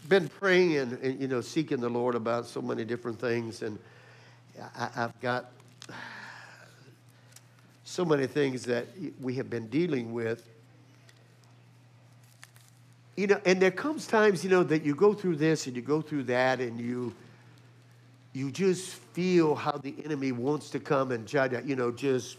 been praying and seeking the Lord about so many different things, and I've got so many things that we have been dealing with. And there comes times, that you go through this and you go through that, and you just feel how the enemy wants to come and try to, just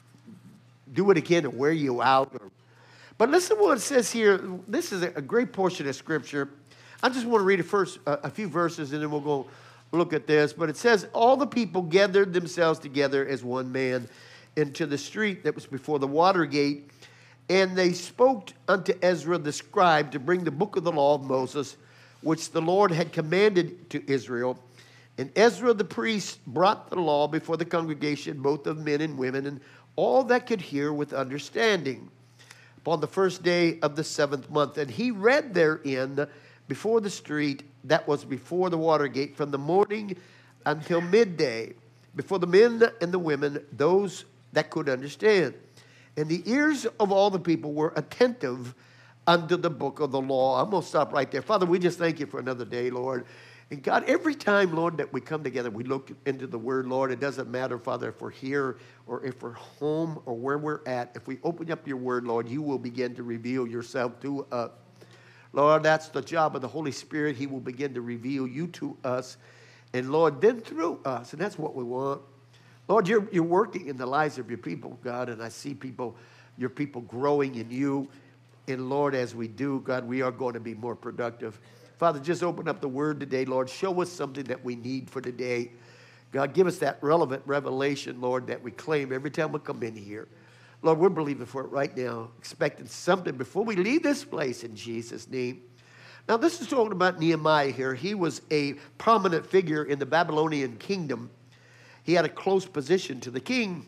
do it again and wear you out. But listen to what it says here. This is a great portion of Scripture. I just want to read a few verses, and then we'll go look at this. But it says, all the people gathered themselves together as one man into the street that was before the water gate, and they spoke unto Ezra the scribe to bring the book of the law of Moses, which the Lord had commanded to Israel. And Ezra the priest brought the law before the congregation, both of men and women, and all that could hear with understanding, upon the first day of the 7th month. And he read therein before the street that was before the water gate, from the morning until midday, before the men and the women, those that could understand. And the ears of all the people were attentive unto the book of the law. I'm going to stop right there. Father, we just thank you for another day, Lord. And God, every time, Lord, that we come together, we look into the Word, Lord. It doesn't matter, Father, if we're here or if we're home or where we're at. If we open up your Word, Lord, you will begin to reveal yourself to us. Lord, that's the job of the Holy Spirit. He will begin to reveal you to us. And, Lord, then through us. And that's what we want. Lord, you're working in the lives of your people, God. And I see your people growing in you. And, Lord, as we do, God, we are going to be more productive. Father, just open up the Word today, Lord. Show us something that we need for today. God, give us that relevant revelation, Lord, that we claim every time we come in here. Lord, we're believing for it right now, expecting something before we leave this place in Jesus' name. Now, this is talking about Nehemiah here. He was a prominent figure in the Babylonian kingdom. He had a close position to the king.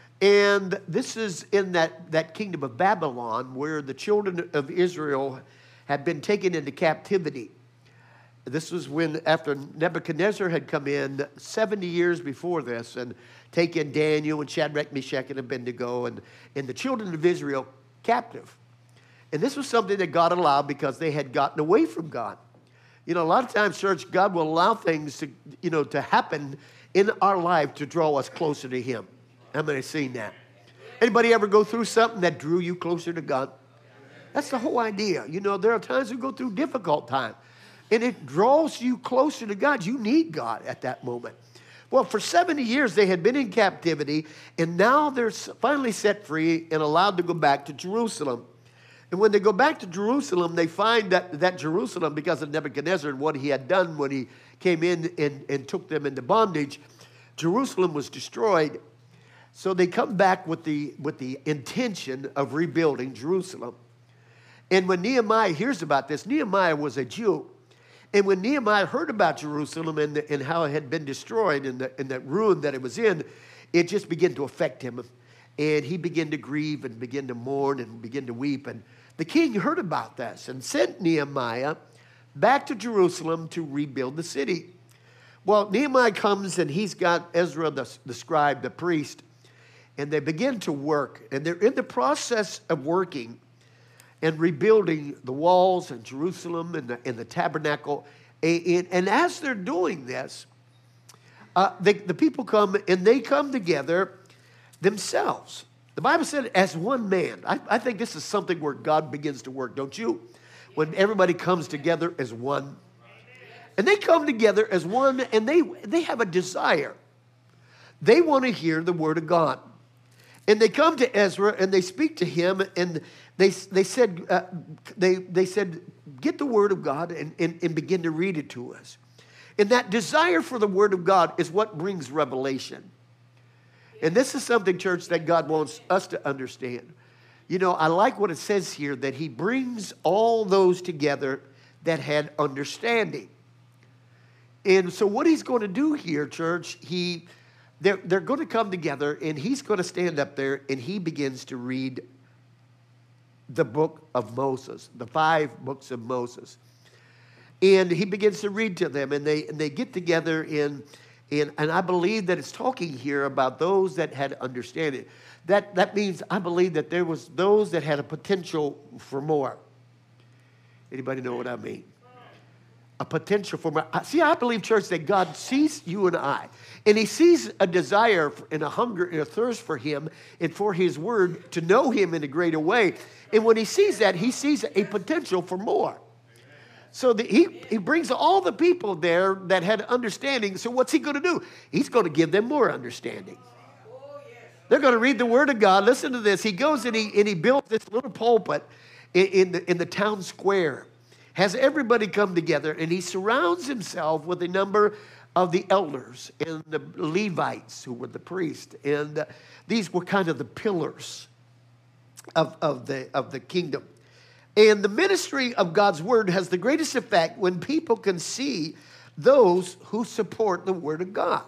And this is in that kingdom of Babylon where the children of Israel had been taken into captivity. This was when, after Nebuchadnezzar had come in 70 years before this and taken Daniel and Shadrach, Meshach, and Abednego and the children of Israel captive. And this was something that God allowed because they had gotten away from God. A lot of times, church, God will allow things to happen in our life to draw us closer to Him. How many have seen that? Anybody ever go through something that drew you closer to God? That's the whole idea. There are times we go through difficult times, and it draws you closer to God. You need God at that moment. Well, for 70 years, they had been in captivity, and now they're finally set free and allowed to go back to Jerusalem. And when they go back to Jerusalem, they find that Jerusalem, because of Nebuchadnezzar and what he had done when he came in and took them into bondage, Jerusalem was destroyed. So they come back with the intention of rebuilding Jerusalem. And when Nehemiah hears about this, Nehemiah was a Jew. And when Nehemiah heard about Jerusalem and how it had been destroyed and that ruin that it was in, it just began to affect him. And he began to grieve and begin to mourn and begin to weep. And the king heard about this and sent Nehemiah back to Jerusalem to rebuild the city. Well, Nehemiah comes and he's got Ezra the scribe, the priest, and they begin to work. And they're in the process of working and rebuilding the walls and Jerusalem and the tabernacle. And as they're doing this, the people come and they come together themselves. The Bible said as one man. I think this is something where God begins to work, don't you? When everybody comes together as one. And they come together as one, and they have a desire. They want to hear the word of God. And they come to Ezra and they speak to him, and they said, get the word of God and begin to read it to us. And that desire for the word of God is what brings revelation. And this is something, church, that God wants us to understand. I like what it says here, that he brings all those together that had understanding. And so what he's going to do here, church, they're going to come together, and he's going to stand up there, and he begins to read the book of Moses, the 5 books of Moses. And he begins to read to them, and they get together and I believe that it's talking here about those that had understanding. That means I believe that there was those that had a potential for more. Anybody know what I mean? a potential for more. See, I believe, church, that God sees you and I, and he sees a desire and a hunger and a thirst for him and for his word to know him in a greater way. And when he sees that, he sees a potential for more. So he brings all the people there that had understanding. So what's he going to do? He's going to give them more understanding. They're going to read the word of God. Listen to this. He goes and he builds this little pulpit in the town square. Has everybody come together, and he surrounds himself with a number of the elders and the Levites, who were the priests. And these were kind of the pillars of the kingdom. And the ministry of God's word has the greatest effect when people can see those who support the word of God.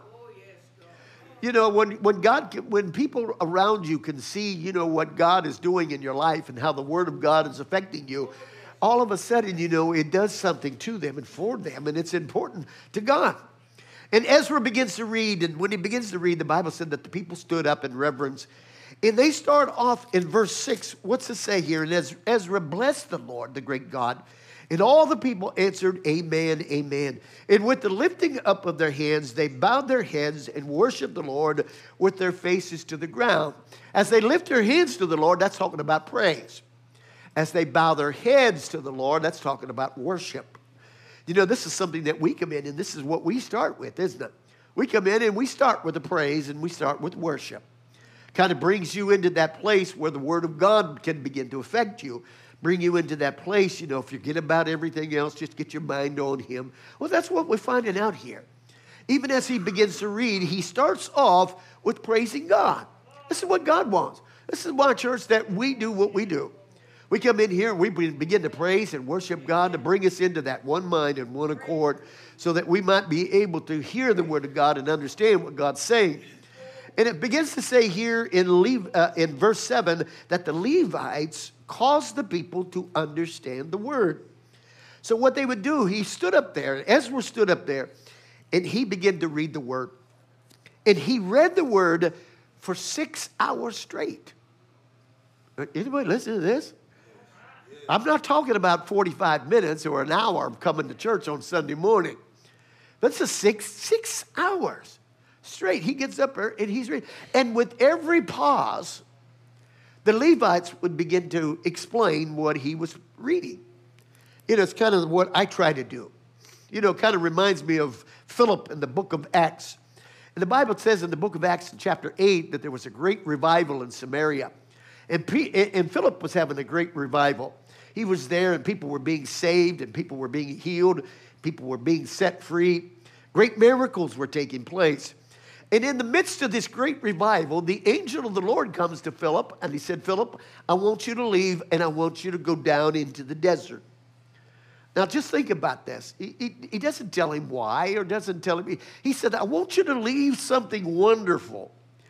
You know, when people around you can see, you know, what God is doing in your life and how the word of God is affecting you, all of a sudden, you know, it does something to them and for them, and it's important to God. And Ezra begins to read, and when he begins to read, the Bible said that the people stood up in reverence. And they start off in verse 6. What's it say here? And Ezra blessed the Lord, the great God. And all the people answered, Amen, amen. And with the lifting up of their hands, they bowed their heads and worshiped the Lord with their faces to the ground. As they lift their hands to the Lord, that's talking about praise. As they bow their heads to the Lord, that's talking about worship. You know, this is something that we come in, and this is what we start with, isn't it? We come in and we start with the praise, and we start with worship. Kind of brings you into that place where the word of God can begin to affect you. Bring you into that place, you know, forget about everything else, just get your mind on him. Well, that's what we're finding out here. Even as he begins to read, he starts off with praising God. This is what God wants. This is why, church, that we do what we do. We come in here and we begin to praise and worship God to bring us into that one mind and one accord so that we might be able to hear the word of God and understand what God's saying. And it begins to say here in verse 7 that the Levites caused the people to understand the word. So what they would do, he stood up there, Ezra stood up there, and he began to read the word. And he read the word for 6 hours straight. Anybody listen to this? I'm not talking about 45 minutes or an hour of coming to church on Sunday morning. That's a six hours straight. He gets up there and he's reading. And with every pause, the Levites would begin to explain what he was reading. You know, it's kind of what I try to do. You know, it kind of reminds me of Philip in the book of Acts. And the Bible says in the book of Acts in chapter 8 that there was a great revival in Samaria. And Philip was having a great revival. He was there and people were being saved and people were being healed. People were being set free. Great miracles were taking place. And in the midst of this great revival, the angel of the Lord comes to Philip and he said, Philip, I want you to leave and I want you to go down into the desert. Now, just think about this. He doesn't tell him why or doesn't tell him. He said, I want you to leave something wonderful.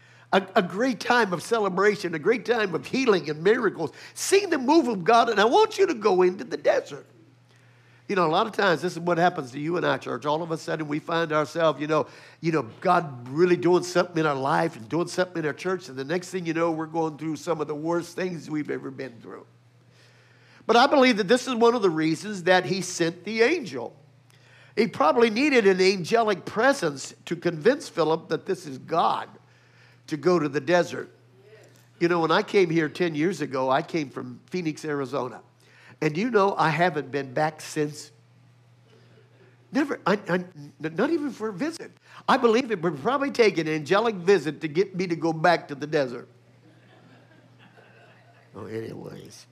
A great time of celebration, a great time of healing and miracles. Seeing the move of God, and I want you to go into the desert. You know, a lot of times this is what happens to you and I, church. All of a sudden we find ourselves, you know, God really doing something in our life and doing something in our church, and the next thing you know, we're going through some of the worst things we've ever been through. But I believe that this is one of the reasons that he sent the angel. He probably needed an angelic presence to convince Philip that this is God to go to the desert. You know, when I came here 10 years ago, I came from Phoenix, Arizona. And you know, I haven't been back since. Never, not even for a visit. I believe it would probably take an angelic visit to get me to go back to the desert. Oh, anyways.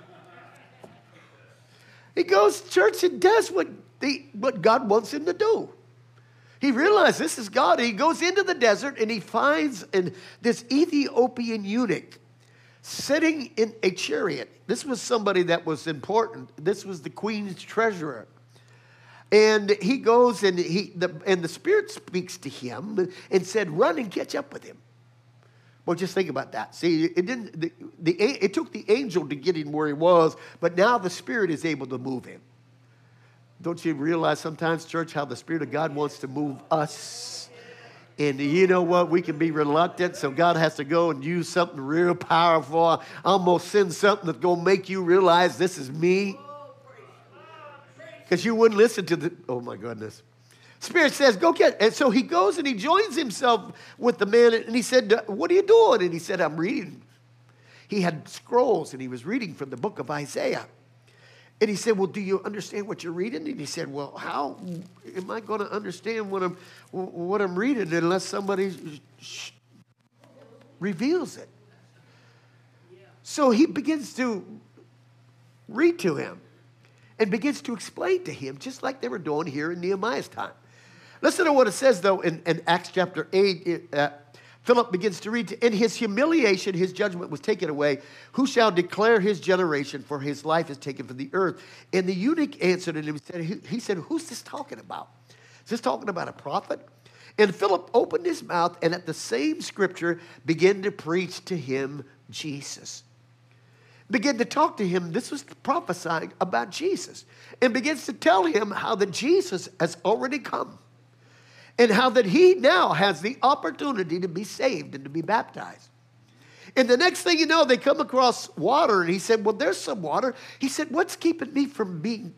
He goes to church and does what God wants him to do. He realized this is God. He goes into the desert and he finds this Ethiopian eunuch sitting in a chariot. This was somebody that was important. This was the queen's treasurer. And he goes and the Spirit speaks to him and said, run and catch up with him. Well, just think about that. See, it took the angel to get him where he was, but now the Spirit is able to move him. Don't you realize sometimes, church, how the Spirit of God wants to move us? And you know what? We can be reluctant, so God has to go and use something real powerful. Almost send something that's going to make you realize this is me. because you wouldn't listen to the, oh my goodness. Spirit says, go get it. And so he goes and he joins himself with the man, and he said, what are you doing? And he said, I'm reading. He had scrolls, and he was reading from the book of Isaiah. And he said, well, do you understand what you're reading? And he said, well, how am I going to understand what I'm reading unless somebody reveals it? So he begins to read to him and begins to explain to him, just like they were doing here in Nehemiah's time. Listen to what it says, though, in Acts chapter 8. Philip begins to read, in his humiliation, his judgment was taken away. Who shall declare his generation? For his life is taken from the earth. And the eunuch answered him and said, he said, who's this talking about? Is this talking about a prophet? And Philip opened his mouth, and at the same scripture began to preach to him Jesus. Began to talk to him. This was prophesying about Jesus. And begins to tell him how that Jesus has already come. And how that he now has the opportunity to be saved and to be baptized. And the next thing you know, they come across water. And he said, well, there's some water. He said, what's keeping me from being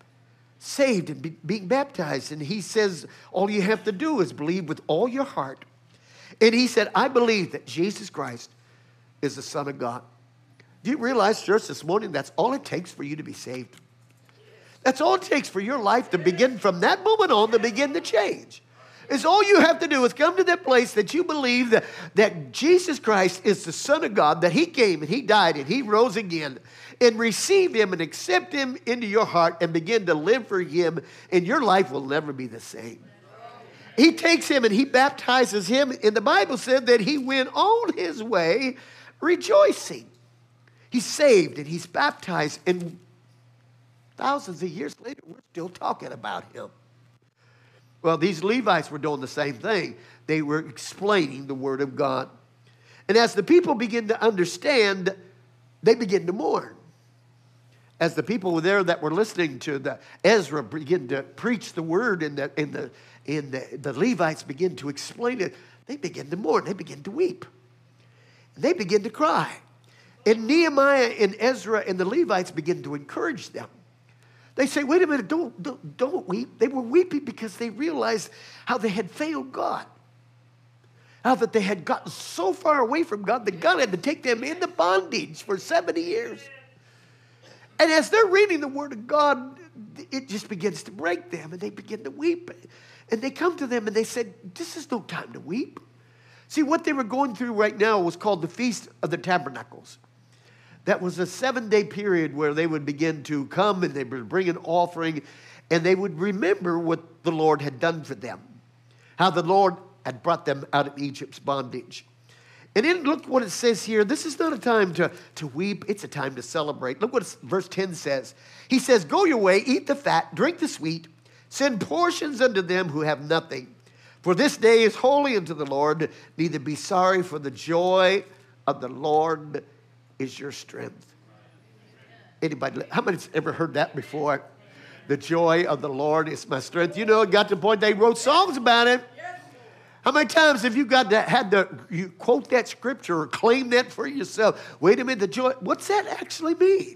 saved and being baptized? And he says, all you have to do is believe with all your heart. And he said, I believe that Jesus Christ is the Son of God. Do you realize, church, this morning, that's all it takes for you to be saved? That's all it takes for your life to begin from that moment on to begin to change. Is all you have to do is come to that place that you believe that Jesus Christ is the Son of God, that he came and he died and he rose again, and receive him and accept him into your heart and begin to live for him, and your life will never be the same. He takes him and he baptizes him, and the Bible said that he went on his way rejoicing. He's saved and he's baptized, and thousands of years later, we're still talking about him. Well, these Levites were doing the same thing. They were explaining the word of God. And as the people begin to understand, they begin to mourn. As the people were there that were listening to Ezra begin to preach the word, and the Levites begin to explain it, they begin to mourn. They begin to weep. They begin to cry. And Nehemiah and Ezra and the Levites begin to encourage them. They say, wait a minute, don't weep. They were weeping because they realized how they had failed God. How that they had gotten so far away from God that God had to take them into bondage for 70 years. And as they're reading the Word of God, it just begins to break them, and they begin to weep. And they come to them and they said, this is no time to weep. See, what they were going through right now was called the Feast of the Tabernacles. That was a 7-day period where they would begin to come and they would bring an offering, and they would remember what the Lord had done for them. How the Lord had brought them out of Egypt's bondage. And then look what it says here. This is not a time to weep. It's a time to celebrate. Look what verse 10 says. He says, go your way, eat the fat, drink the sweet, send portions unto them who have nothing. For this day is holy unto the Lord. Neither be sorry, for the joy of the Lord is your strength. Anybody, how many's ever heard that before? The joy of the Lord is my strength. You know, it got to the point they wrote songs about it. How many times have you you quote that scripture or claim that for yourself? Wait a minute, the joy, what's that actually mean?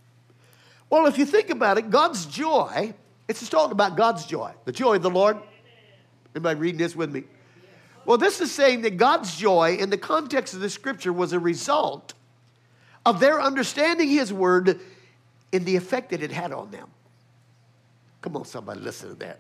Well, if you think about it, God's joy, it's just talking about God's joy. The joy of the Lord. Anybody reading this with me? Well, this is saying that God's joy in the context of the scripture was a result of their understanding his word and the effect that it had on them. Come on, somebody, listen to that.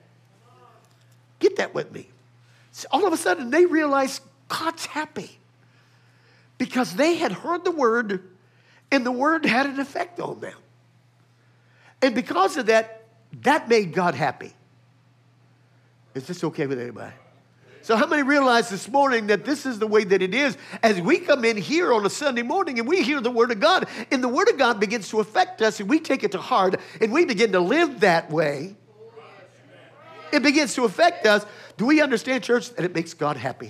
Get that with me. So all of a sudden, they realized God's happy because they had heard the word, and the word had an effect on them. And because of that, that made God happy. Is this okay with anybody? So how many realize this morning that this is the way that it is as we come in here on a Sunday morning and we hear the Word of God, and the Word of God begins to affect us, and we take it to heart and we begin to live that way. It begins to affect us. Do we understand, church, that it makes God happy?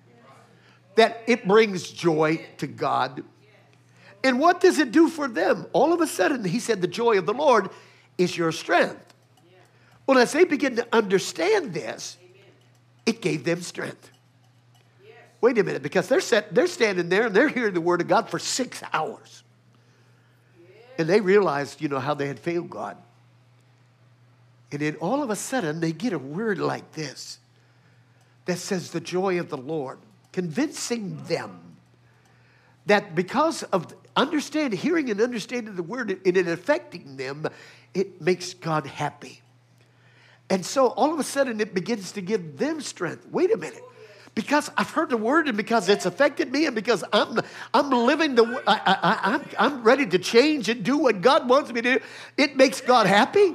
That it brings joy to God. And what does it do for them? All of a sudden, he said, the joy of the Lord is your strength. Well, as they begin to understand this, it gave them strength. Wait a minute, because they're standing there and they're hearing the word of God for 6 hours. And they realized, how they had failed God. And then all of a sudden, they get a word like this that says the joy of the Lord, convincing them that because of hearing and understanding the word and it affecting them, it makes God happy. And so all of a sudden, it begins to give them strength. Wait a minute. Because I've heard the word and because it's affected me and because I'm living I'm ready to change and do what God wants me to do, it makes God happy.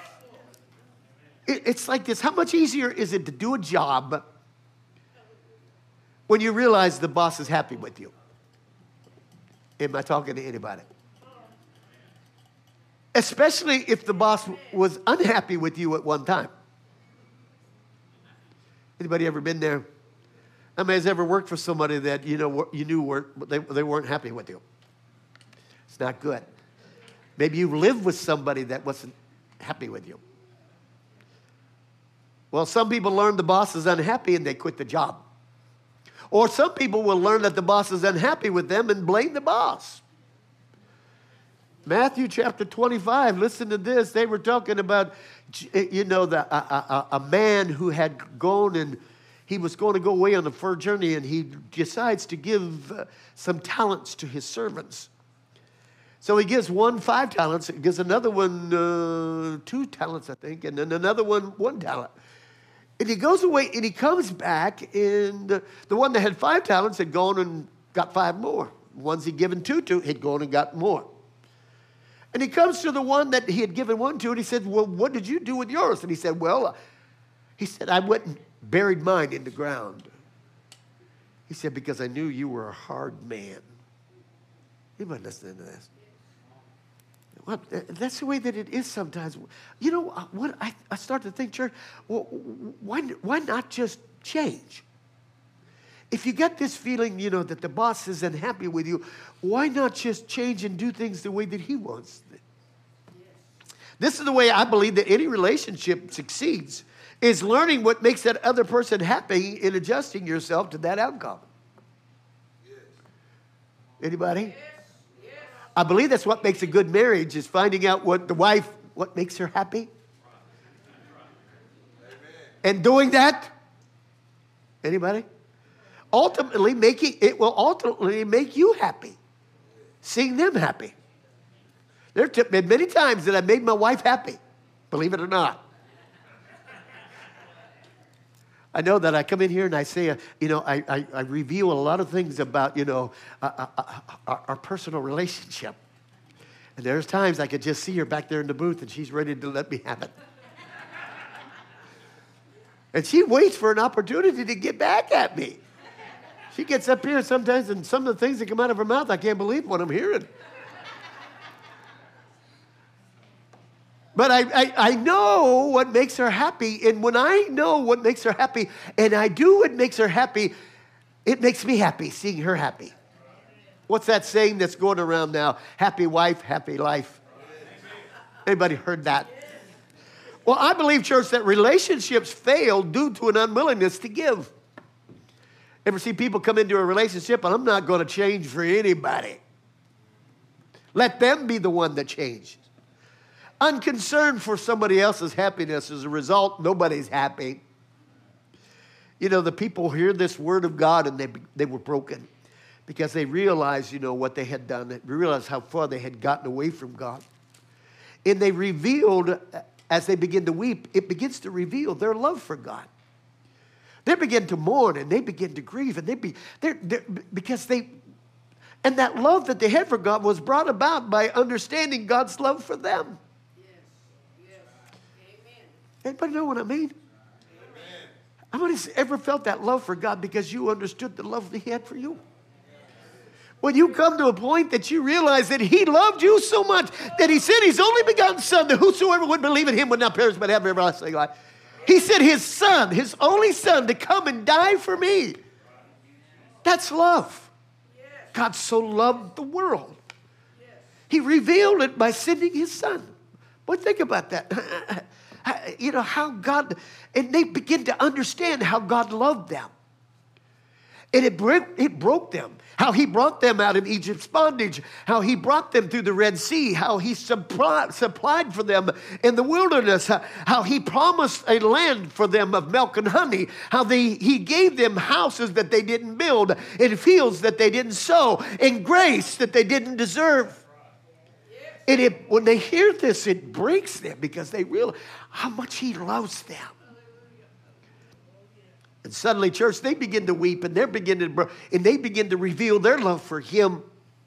It's like this. How much easier is it to do a job when you realize the boss is happy with you? Am I talking to anybody? Especially if the boss was unhappy with you at one time. Anybody ever been there? I mean, has ever worked for somebody that you knew they weren't happy with you? It's not good. Maybe you lived with somebody that wasn't happy with you. Well, some people learn the boss is unhappy and they quit the job. Or some people will learn that the boss is unhappy with them and blame the boss. Matthew chapter 25, listen to this. They were talking about, a man who had gone and he was going to go away on a far journey, and he decides to give some talents to his servants. So he gives one 5 talents, he gives another one 2 talents, I think, and then another one 1 talent. And he goes away, and he comes back, and the one that had 5 talents had gone and got 5 more. The ones he'd given 2 to, he'd gone and got more. And he comes to the one that he had given 1 to, and he said, well, what did you do with yours? And he said, I went and buried mine in the ground. He said, because I knew you were a hard man. Anybody listening to this? Well, that's the way that it is sometimes. You know, what I start to think, church, well, why not just change? If you get this feeling, that the boss is unhappy with you, why not just change and do things the way that he wants? This is the way I believe that any relationship succeeds, is learning what makes that other person happy and adjusting yourself to that outcome. Anybody? I believe that's what makes a good marriage, is finding out what makes her happy. And doing that. Anybody? It will ultimately make you happy. Seeing them happy. There have been many times that I made my wife happy. Believe it or not. I know that I come in here and I say, I reveal a lot of things about, our personal relationship. And there's times I could just see her back there in the booth and she's ready to let me have it. And she waits for an opportunity to get back at me. She gets up here sometimes and some of the things that come out of her mouth, I can't believe what I'm hearing. But I know what makes her happy. And when I know what makes her happy, and I do what makes her happy, it makes me happy, seeing her happy. What's that saying that's going around now? Happy wife, happy life. Anybody heard that? Well, I believe, church, that relationships fail due to an unwillingness to give. Ever see people come into a relationship, and I'm not going to change for anybody. Let them be the one that changes. Unconcerned for somebody else's happiness. As a result, nobody's happy. The people hear this word of God and they were broken because they realized, what they had done. They realized how far they had gotten away from God. And they revealed, as they begin to weep, it begins to reveal their love for God. They begin to mourn and they begin to grieve and and that love that they had for God was brought about by understanding God's love for them. Anybody know what I mean? Amen. How many ever felt that love for God because you understood the love that He had for you? When you come to a point that you realize that He loved you so much that He sent His only begotten Son, that whosoever would believe in Him would not perish but have everlasting life. He sent His Son, His only Son, to come and die for me. That's love. God so loved the world. He revealed it by sending His Son. But think about that. How God, and they begin to understand how God loved them. And it broke them. How he brought them out of Egypt's bondage. How he brought them through the Red Sea. How he supplied for them in the wilderness. How he promised a land for them of milk and honey. How he gave them houses that they didn't build. And fields that they didn't sow. And grace that they didn't deserve. And when they hear this, it breaks them because they realize how much he loves them. And suddenly, church, they begin to weep and they begin to reveal their love for him.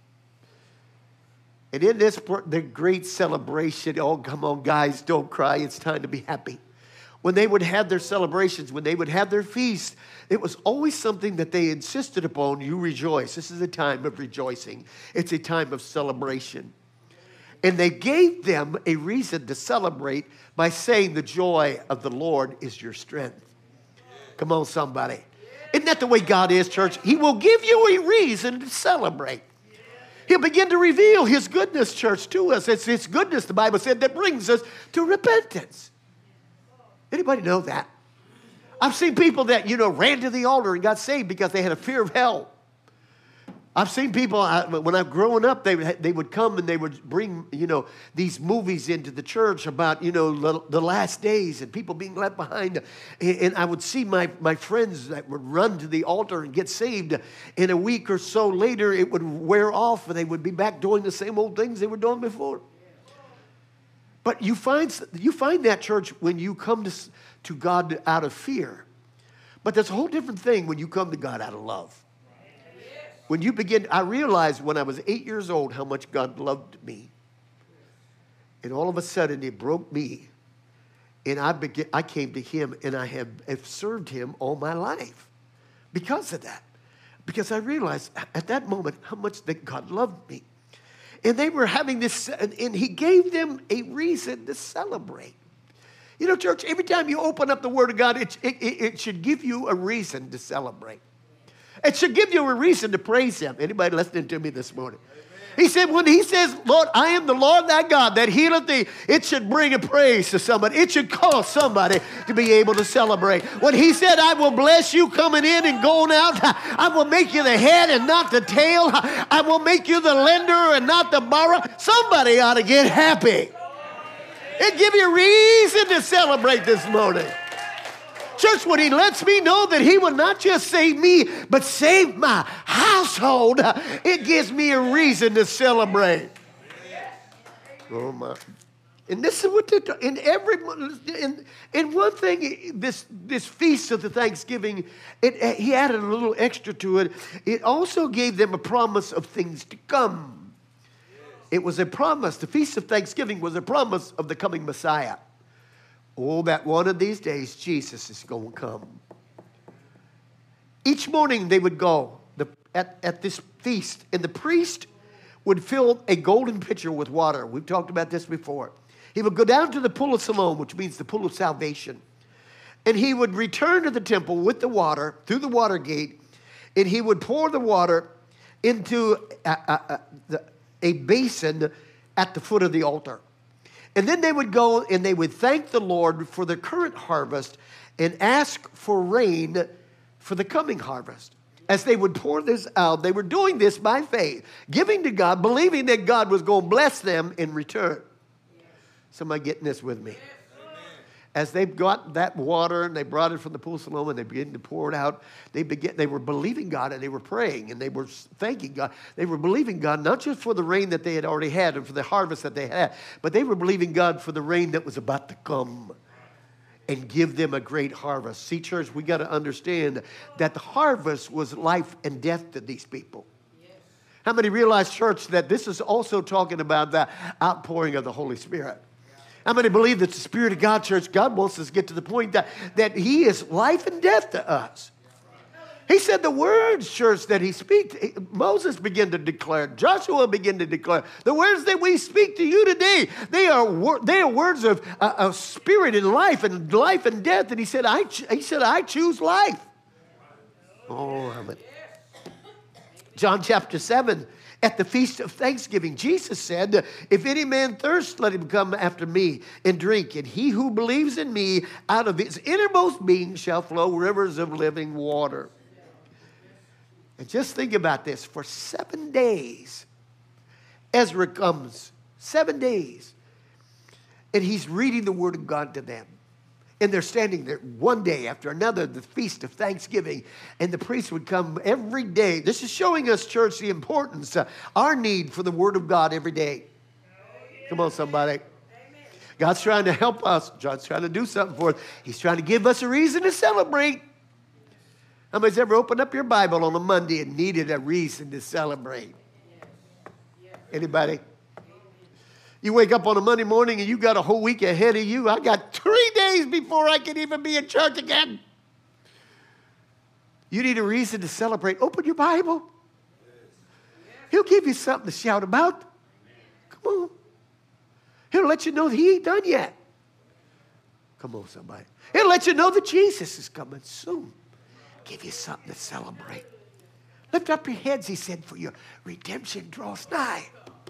And in this, the great celebration, oh, come on, guys, don't cry. It's time to be happy. When they would have their celebrations, when they would have their feast, it was always something that they insisted upon. You rejoice. This is a time of rejoicing. It's a time of celebration. And they gave them a reason to celebrate by saying the joy of the Lord is your strength. Come on, somebody. Isn't that the way God is, church? He will give you a reason to celebrate. He'll begin to reveal his goodness, church, to us. It's his goodness, the Bible said, that brings us to repentance. Anybody know that? I've seen people that, ran to the altar and got saved because they had a fear of hell. I've seen people, when I'm growing up, they would come and they would bring, these movies into the church about, the last days and people being left behind. And I would see my friends that would run to the altar and get saved. In a week or so later, it would wear off and they would be back doing the same old things they were doing before. But you find that, church, when you come to God out of fear. But there's a whole different thing when you come to God out of love. When you begin, I realized when I was 8 years old how much God loved me. And all of a sudden, it broke me. And I came to him, and I have served him all my life because of that. Because I realized at that moment how much that God loved me. And they were having this, and he gave them a reason to celebrate. Church, every time you open up the Word of God, it should give you a reason to celebrate. It should give you a reason to praise him. Anybody listening to me this morning? Amen. He said, when he says, Lord, I am the Lord thy God that healeth thee, it should bring a praise to somebody. It should cause somebody to be able to celebrate. When he said, I will bless you coming in and going out, I will make you the head and not the tail. I will make you the lender and not the borrower. Somebody ought to get happy. It give you a reason to celebrate this morning. Church, when he lets me know that he will not just save me, but save my household, it gives me a reason to celebrate. Oh my. And this is what in one thing, this feast of the Thanksgiving, he added a little extra to it. It also gave them a promise of things to come. It was a promise. The Feast of Thanksgiving was a promise of the coming Messiah. Oh, that one of these days, Jesus is going to come. Each morning they would go at this feast, and the priest would fill a golden pitcher with water. We've talked about this before. He would go down to the pool of Siloam, which means the pool of salvation. And he would return to the temple with the water, through the water gate, and he would pour the water into a basin at the foot of the altar. And then they would go and they would thank the Lord for the current harvest and ask for rain for the coming harvest. As they would pour this out, they were doing this by faith, giving to God, believing that God was going to bless them in return. Somebody getting this with me? As they got that water and they brought it from the pool of Siloam and they began to pour it out, they were believing God and they were praying and they were thanking God. They were believing God not just for the rain that they had already had and for the harvest that they had, but they were believing God for the rain that was about to come and give them a great harvest. See, church, we got to understand that the harvest was life and death to these people. How many realize, church, that this is also talking about the outpouring of the Holy Spirit? How many believe that the Spirit of God, church, God wants us to get to the point that he is life and death to us? He said the words, church, that he speaks, Moses began to declare, Joshua began to declare, the words that we speak to you today, they are words of spirit and life and death. And he said, I choose life. Oh, amen. John chapter 7. At the Feast of Thanksgiving, Jesus said, if any man thirst, let him come after me and drink. And he who believes in me, out of his innermost being shall flow rivers of living water. And just think about this. For 7 days, Ezra comes, 7 days, and he's reading the word of God to them. And they're standing there one day after another, the Feast of Thanksgiving, and the priest would come every day. This is showing us, church, the importance, our need for the word of God every day. Come on, somebody. God's trying to help us. God's trying to do something for us. He's trying to give us a reason to celebrate. How many's ever opened up your Bible on a Monday and needed a reason to celebrate? Anybody? You wake up on a Monday morning and you got a whole week ahead of you. I got 3 days before I can even be in church again. You need a reason to celebrate. Open your Bible. He'll give you something to shout about. Come on. He'll let you know that he ain't done yet. Come on, somebody. He'll let you know that Jesus is coming soon. Give you something to celebrate. Lift up your heads, he said, for your redemption draws nigh.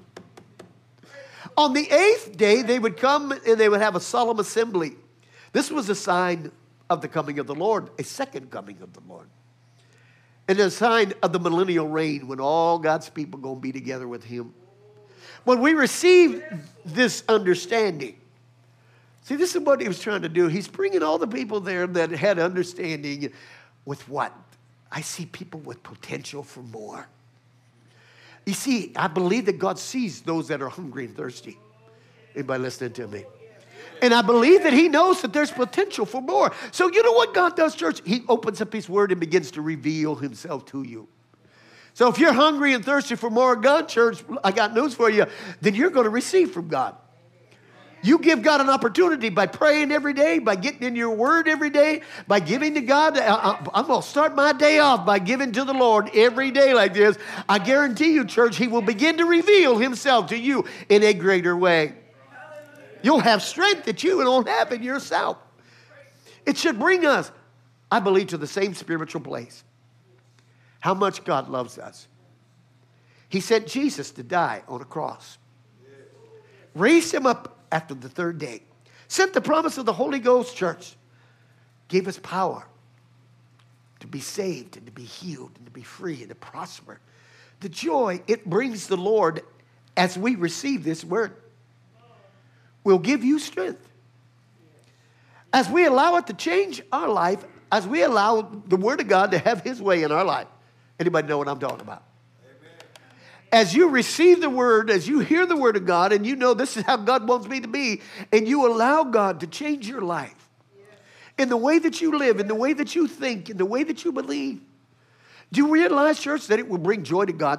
On the 8th day, they would come and they would have a solemn assembly. This was a sign of the coming of the Lord, a second coming of the Lord. And a sign of the millennial reign when all God's people are going to be together with him. When we receive this understanding, see, this is what he was trying to do. He's bringing all the people there that had understanding with what? I see people with potential for more. You see, I believe that God sees those that are hungry and thirsty. Anybody listening to me? And I believe that he knows that there's potential for more. So you know what God does, church? He opens up his word and begins to reveal himself to you. So if you're hungry and thirsty for more of God, church, I got news for you, then you're going to receive from God. You give God an opportunity by praying every day, by getting in your word every day, by giving to God. I'm going to start my day off by giving to the Lord every day like this. I guarantee you, church, he will begin to reveal himself to you in a greater way. You'll have strength that you don't have in yourself. It should bring us, I believe, to the same spiritual place. How much God loves us. He sent Jesus to die on a cross. Raised him up after the 3rd day. Sent the promise of the Holy Ghost, church. Gave us power to be saved and to be healed and to be free and to prosper. The joy it brings the Lord as we receive this word will give you strength. As we allow it to change our life, as we allow the word of God to have his way in our life. Anybody know what I'm talking about? As you receive the word, as you hear the word of God, and you know this is how God wants me to be, and you allow God to change your life in the way that you live, in the way that you think, in the way that you believe. Do you realize, church, that it will bring joy to God?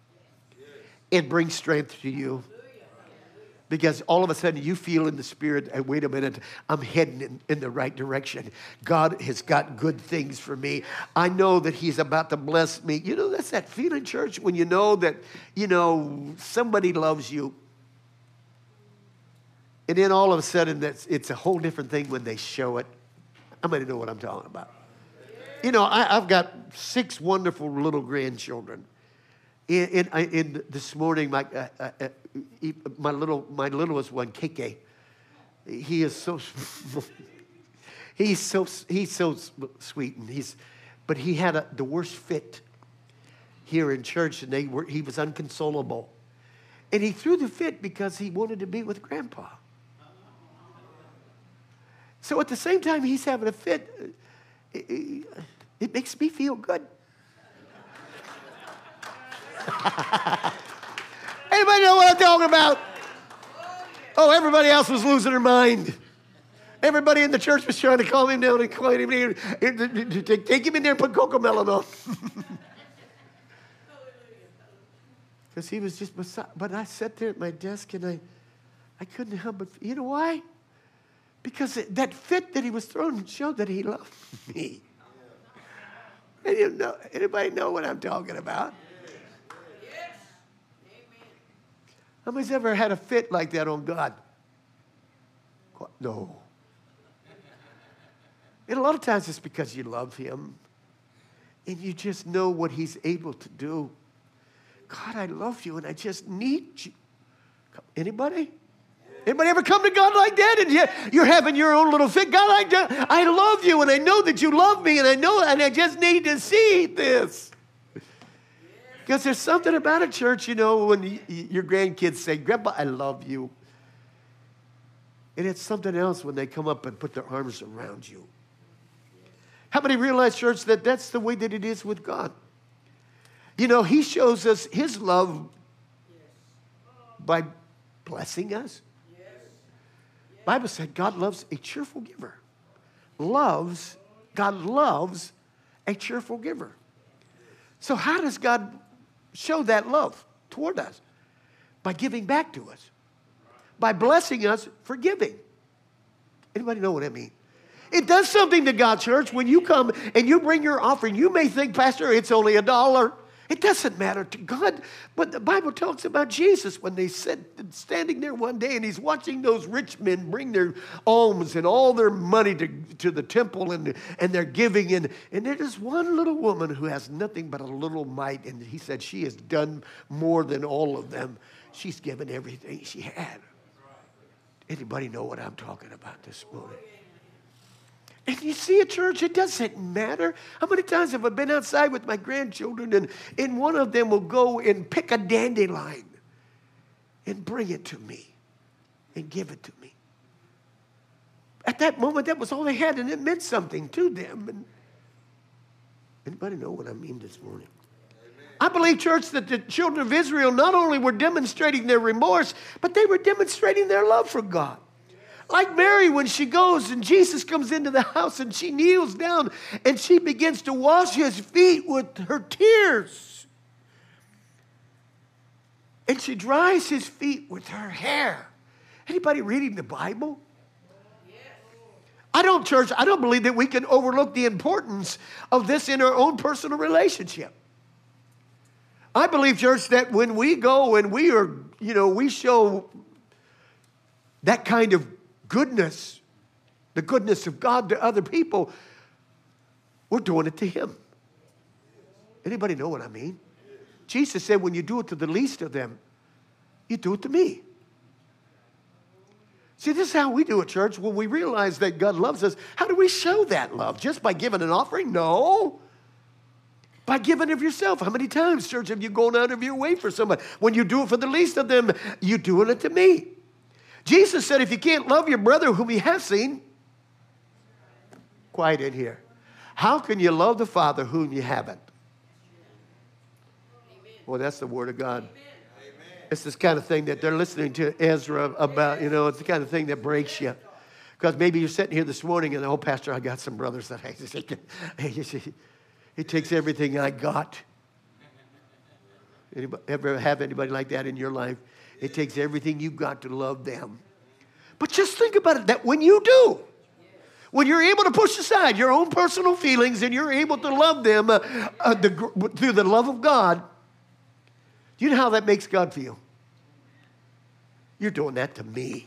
It brings strength to you. Because all of a sudden you feel in the spirit, and wait a minute, I'm heading in the right direction. God has got good things for me. I know that he's about to bless me. You know, that's that feeling, church, when you know that, somebody loves you. And then all of a sudden, it's a whole different thing when they show it. How many know what I'm talking about? You know, I've got 6 wonderful little grandchildren. In this morning, my littlest one, KK, he is so he's so sweet, and but he had the worst fit here in church, and he was unconsolable, and he threw the fit because he wanted to be with Grandpa. So at the same time he's having a fit, it makes me feel good. Anybody know what I'm talking about? Oh, everybody else was losing their mind. Everybody in the church was trying to calm him down and quiet him down. Take him in there and put Cocomelon on. Because he was just beside. But I sat there at my desk and I couldn't help but, you know why? Because that fit that he was throwing showed that he loved me. Anybody know what I'm talking about? How many's ever had a fit like that on God? No. And a lot of times it's because you love him and you just know what he's able to do. God, I love you and I just need you. Anybody? Anybody ever come to God like that and you're having your own little fit? God, I love you and I know that you love me and I know and I just need to see this. Because there's something about a church, you know, when your grandkids say, Grandpa, I love you. And it's something else when they come up and put their arms around you. How many realize, church, that that's the way that it is with God? You know, he shows us his love by blessing us. The Bible said God loves a cheerful giver. God loves a cheerful giver. So how does God show that love toward us? By giving back to us. By blessing us for giving. Anybody know what I mean? It does something to God, church. When you come and you bring your offering, you may think, Pastor, it's only $1. It doesn't matter to God. But the Bible talks about Jesus when they said, standing there one day and he's watching those rich men bring their alms and all their money to the temple and they're giving. And there's one little woman who has nothing but a little mite. And he said, she has done more than all of them. She's given everything she had. Anybody know what I'm talking about this morning? And you see a church, it doesn't matter. How many times have I been outside with my grandchildren and one of them will go and pick a dandelion and bring it to me and give it to me. At that moment, that was all they had and it meant something to them. And anybody know what I mean this morning? I believe, church, that the children of Israel not only were demonstrating their remorse, but they were demonstrating their love for God. Like Mary when she goes and Jesus comes into the house and she kneels down and she begins to wash his feet with her tears. And she dries his feet with her hair. Anybody reading the Bible? I don't believe that we can overlook the importance of this in our own personal relationship. I believe, church, that when we go and we are, we show that kind of goodness, the goodness of God to other people, we're doing it to him. Anybody know what I mean? Jesus said, when you do it to the least of them, you do it to me. See, this is how we do it, church. When we realize that God loves us, how do we show that love? Just by giving an offering? No. By giving of yourself. How many times, church, have you gone out of your way for somebody? When you do it for the least of them, you're doing it to me. Jesus said, if you can't love your brother whom you have seen, quiet in here. How can you love the Father whom you haven't? Well, that's the word of God. Amen. It's this kind of thing that they're listening to Ezra about, it's the kind of thing that breaks you. Because maybe you're sitting here this morning and, Pastor, I got some brothers that it takes everything I got. Ever have anybody like that in your life? It takes everything you got to love them. But just think about it, that when you do, when you're able to push aside your own personal feelings and you're able to love them through the love of God, do you know how that makes God feel? You're doing that to me.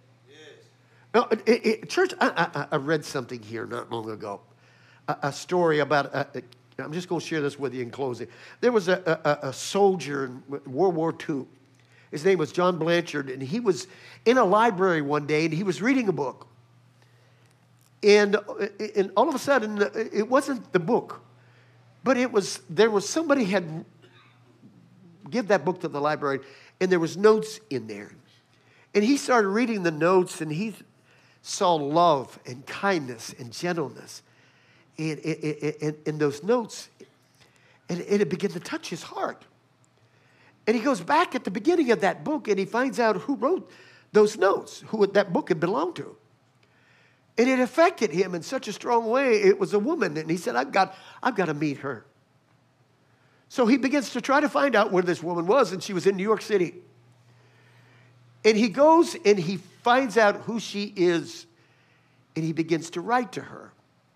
Now, church, I read something here not long ago. A story about, I'm just going to share this with you in closing. There was a soldier in World War II. His name was John Blanchard, and he was in a library one day, and he was reading a book. And all of a sudden, it wasn't the book, but there was somebody had give that book to the library, and there was notes in there. And he started reading the notes, and he saw love and kindness and gentleness in those notes, and it began to touch his heart. And he goes back at the beginning of that book and he finds out who wrote those notes, who that book had belonged to. And it affected him in such a strong way. It was a woman, and he said, I've got to meet her. So he begins to try to find out where this woman was, and she was in New York City. And he goes and he finds out who she is, and he begins to write to her.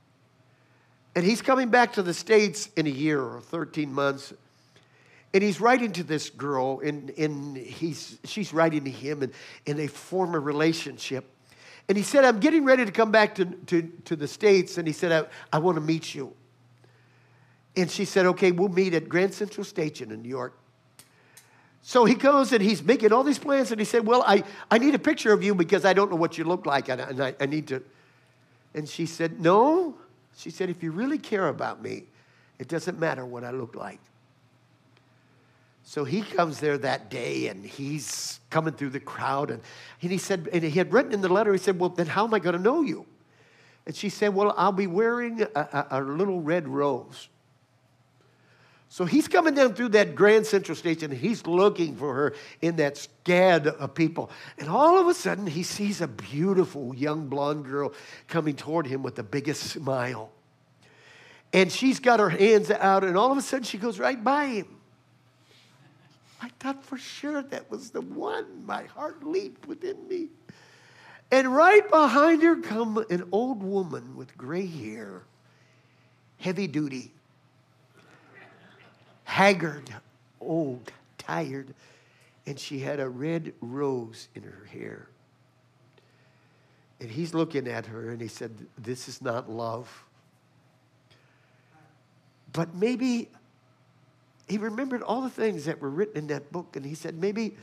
And he's coming back to the States in a year or 13 months. And he's writing to this girl, and she's writing to him, and they form a relationship. And he said, I'm getting ready to come back to the States. And he said, I want to meet you. And she said, okay, we'll meet at Grand Central Station in New York. So he goes, and he's making all these plans. And he said, well, I need a picture of you because I don't know what you look like. And I need to. And she said, no. She said, if you really care about me, it doesn't matter what I look like. So he comes there that day, and he's coming through the crowd. And he said, and he had written in the letter, he said, well, then how am I going to know you? And she said, well, I'll be wearing a little red rose. So he's coming down through that Grand Central Station, and he's looking for her in that scad of people. And all of a sudden, he sees a beautiful young blonde girl coming toward him with the biggest smile. And she's got her hands out, and all of a sudden, she goes right by him. I thought for sure that was the one. My heart leaped within me. And right behind her come an old woman with gray hair, heavy duty, haggard, old, tired, and she had a red rose in her hair. And he's looking at her, and he said, this is not love. But maybe he remembered all the things that were written in that book, and he said, maybe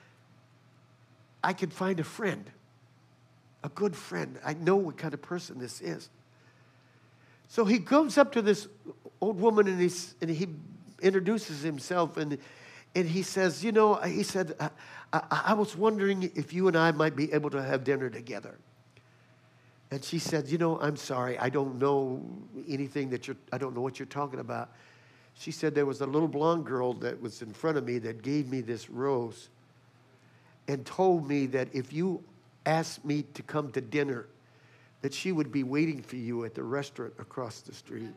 I could find a friend, a good friend. I know what kind of person this is. So he comes up to this old woman, and he introduces himself, and he says, you know, he said, I was wondering if you and I might be able to have dinner together. And she said, you know, I'm sorry, I don't know anything I don't know what you're talking about. She said, there was a little blonde girl that was in front of me that gave me this rose and told me that if you asked me to come to dinner, that she would be waiting for you at the restaurant across the street.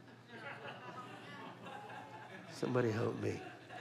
Somebody help me.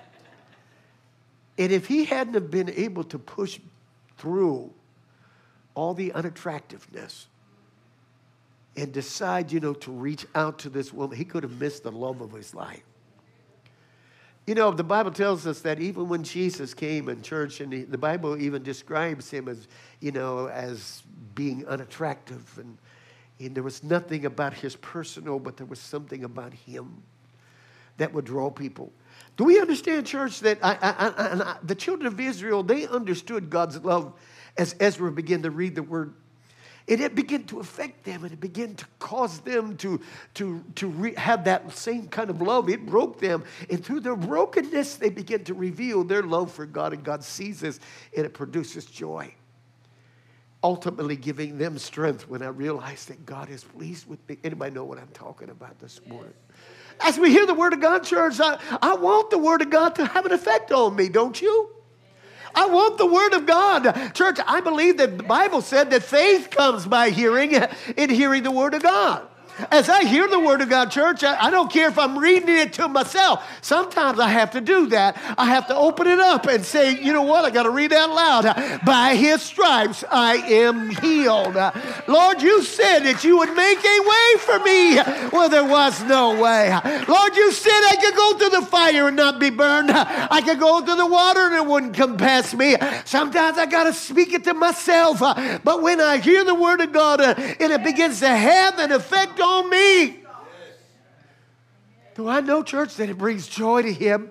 And if he hadn't have been able to push through all the unattractiveness and decide, you know, to reach out to this woman, he could have missed the love of his life. You know, the Bible tells us that even when Jesus came in church, and the Bible even describes him as, you know, as being unattractive, and there was nothing about his personal, but there was something about him that would draw people. Do we understand, church, that the children of Israel, they understood God's love as Ezra began to read the word. And it began to affect them, and it began to cause them to have that same kind of love. It broke them, and through their brokenness, they began to reveal their love for God, and God sees this, and it produces joy. Ultimately giving them strength when I realized that God is pleased with me. Anybody know what I'm talking about this morning? As we hear the Word of God, church, I want the Word of God to have an effect on me, don't you? I want the Word of God. Church, I believe that the Bible said that faith comes by hearing, and hearing the Word of God. As I hear the Word of God, church, I don't care if I'm reading it to myself. Sometimes I have to do that. I have to open it up and say, you know what, I got to read out loud. By His stripes I am healed. Lord, you said that you would make a way for me where there was no way. Lord, you said I could go through the fire and not be burned. I could go through the water and it wouldn't come past me. Sometimes I got to speak it to myself. But when I hear the Word of God and it begins to have an effect on me, do I know, church, that it brings joy to Him?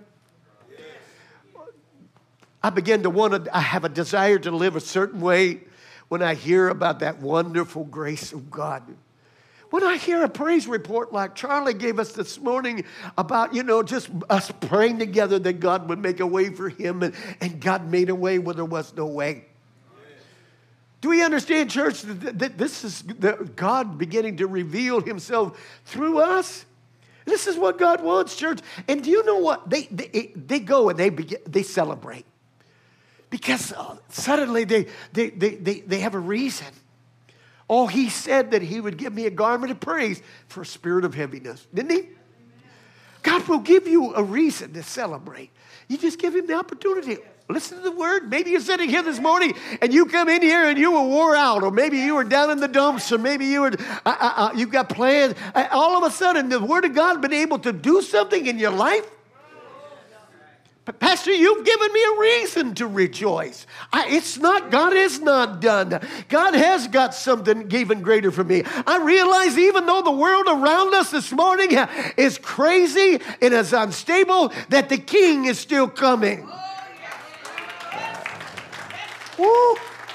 I begin to I have a desire to live a certain way when I hear about that wonderful grace of God. When I hear a praise report like Charlie gave us this morning about, you know, just us praying together that God would make a way for him, and God made a way where there was no way. Do we understand, church, that this is God beginning to reveal Himself through us? This is what God wants, church. And do you know what? They go and they celebrate. Because suddenly they have a reason. Oh, He said that He would give me a garment of praise for a spirit of heaviness. Didn't He? God will give you a reason to celebrate. You just give Him the opportunity. Listen to the Word. Maybe you're sitting here this morning and you come in here and you were wore out, or maybe you were down in the dumps, or maybe you've got plans. All of a sudden, the Word of God has been able to do something in your life. But Pastor, you've given me a reason to rejoice. God is not done. God has got something even greater for me. I realize even though the world around us this morning is crazy and is unstable, that the King is still coming. Woo.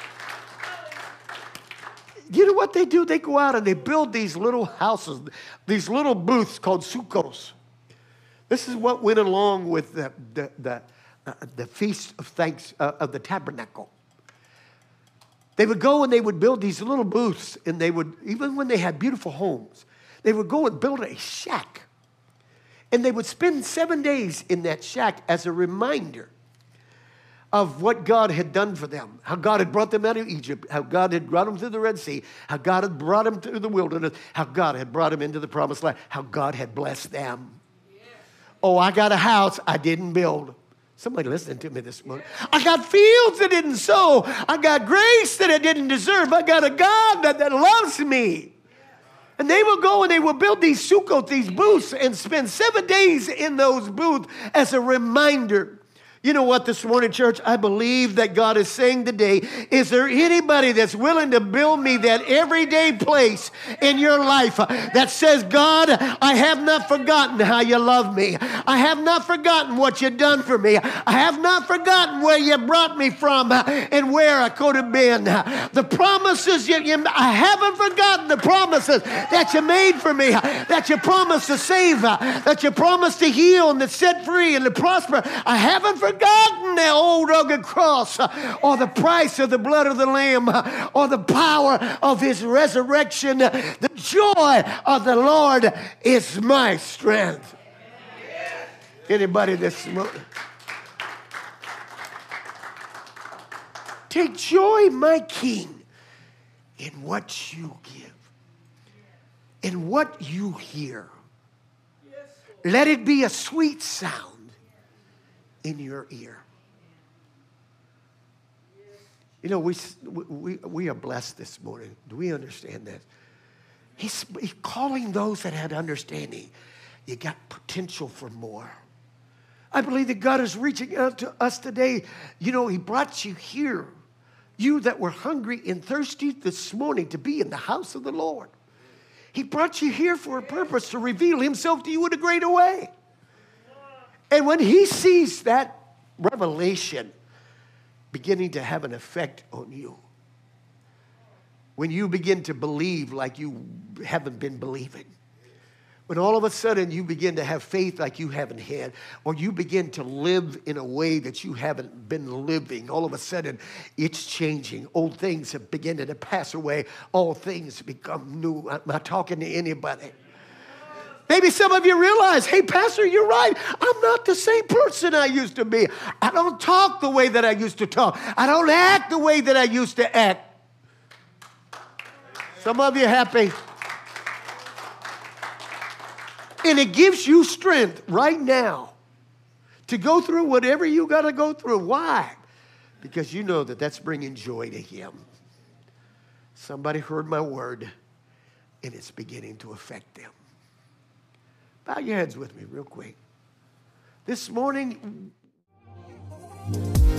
You know what they do? They go out and they build these little houses, these little booths called sukkos. This is what went along with the Feast of of the Tabernacle. They would go and they would build these little booths, and they would, even when they had beautiful homes, they would go and build a shack. And they would spend 7 days in that shack as a reminder of what God had done for them, how God had brought them out of Egypt, how God had brought them through the Red Sea, how God had brought them through the wilderness, how God had brought them into the promised land, how God had blessed them. Yeah. Oh, I got a house I didn't build. Somebody listening to me this morning. I got fields I didn't sow. I got grace that I didn't deserve. I got a God that loves me. And they will go and they will build these sukkot, these booths, and spend 7 days in those booths as a reminder. You know what, this morning, church, I believe that God is saying today, is there anybody that's willing to build me that everyday place in your life that says, God, I have not forgotten how you love me. I have not forgotten what you've done for me. I have not forgotten where you brought me from and where I could have been. The promises, I haven't forgotten the promises that you made for me, that you promised to save, that you promised to heal and to set free and to prosper. I haven't forgotten the old rugged cross or the price of the blood of the Lamb or the power of his resurrection. The joy of the Lord is my strength. Anybody this morning? Take joy, my King, in what you give, in what you hear. Let it be a sweet sound in your ear. You know, we are blessed this morning. Do we understand that? He's calling those that had understanding. You got potential for more. I believe that God is reaching out to us today. You know, he brought you here. You that were hungry and thirsty this morning to be in the house of the Lord. He brought you here for a purpose, to reveal himself to you in a greater way. And when he sees that revelation beginning to have an effect on you, when you begin to believe like you haven't been believing, when all of a sudden you begin to have faith like you haven't had, or you begin to live in a way that you haven't been living, all of a sudden it's changing. Old things have begun to pass away. All things become new. Am I talking to anybody? Maybe some of you realize, hey, Pastor, you're right. I'm not the same person I used to be. I don't talk the way that I used to talk. I don't act the way that I used to act. Some of you happy. And it gives you strength right now to go through whatever you got to go through. Why? Because you know that that's bringing joy to him. Somebody heard my word, and it's beginning to affect them. Bow your heads with me real quick. This morning...